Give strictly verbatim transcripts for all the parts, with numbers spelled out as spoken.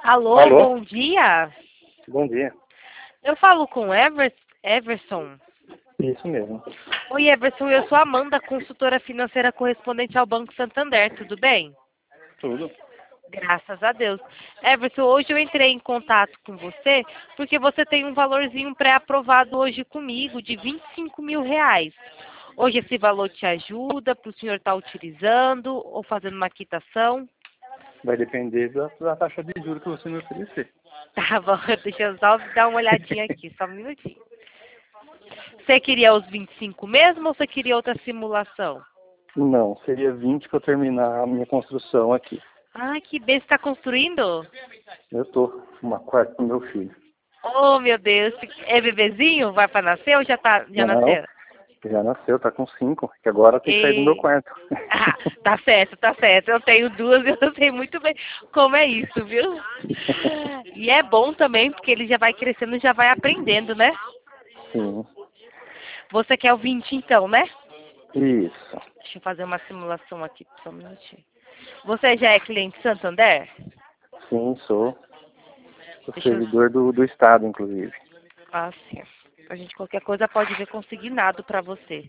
Alô, Alô? bom dia. Bom dia. Eu falo com Ever Everson. Isso mesmo. Oi, Everson, eu sou a Amanda, consultora financeira correspondente ao Banco Santander, tudo bem? Tudo. Graças a Deus. Everson, hoje eu entrei em contato com você porque você tem um valorzinho pré-aprovado hoje comigo de vinte e cinco mil reais. Hoje esse valor te ajuda para o senhor estar utilizando ou fazendo uma quitação? Vai depender da, da taxa de juros que você me oferecer. Tá bom, deixa eu só dar uma olhadinha aqui, só um minutinho. Você queria os vinte e cinco mesmo ou você queria outra simulação? Não, seria vinte para eu terminar a minha construção aqui. Ai, que bem, você está construindo? Eu tô uma quarta pro meu filho. Oh, meu Deus, é bebezinho? Vai para nascer ou já, tá, já Não, nasceu? já nasceu, tá com cinco, que agora tem que sair do meu E... quarto. Ah, tá certo, tá certo. Eu tenho duas e eu sei muito bem como é isso, viu? E é bom também, porque ele já vai crescendo e já vai aprendendo, né? Sim, Você quer o vinte então, né? isso. Deixa eu fazer uma simulação aqui, só um minutinho. Você já é cliente Santander? Sim, sou. Sou Deixa eu... servidor do, do Estado, inclusive. Ah, sim. A gente, qualquer coisa, pode ver consignado para você.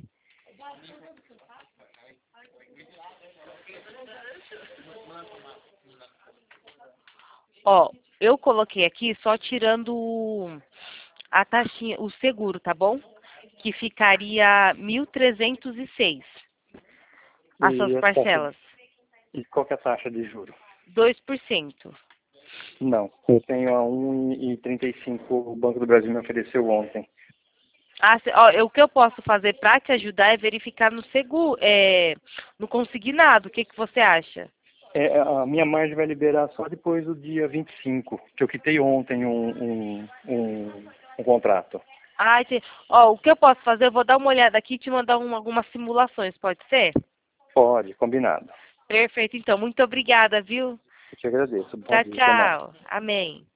Ó, eu coloquei aqui só tirando o- a taxinha, o seguro, tá bom? Que ficaria mil trezentos e seis. As suas E a taxa, parcelas. e qual que é a taxa de juros? dois por cento. Não, eu tenho a um e trinta e cinco, o Banco do Brasil me ofereceu ontem. Ah, cê- ó, eu- o que eu posso fazer para te ajudar é verificar no seguro, é, no consignado. O que, que você acha? É, a minha margem vai liberar só depois do dia vinte e cinco, que eu quitei ontem um, um, um, um contrato. Ah, entendi. Ó, o que eu posso fazer? Eu vou dar uma olhada aqui e te mandar um- algumas simulações, pode ser? Pode, combinado. Perfeito, então. Muito obrigada, viu? Eu te agradeço. Bom Tchau, dia, até mais. tchau. Amém.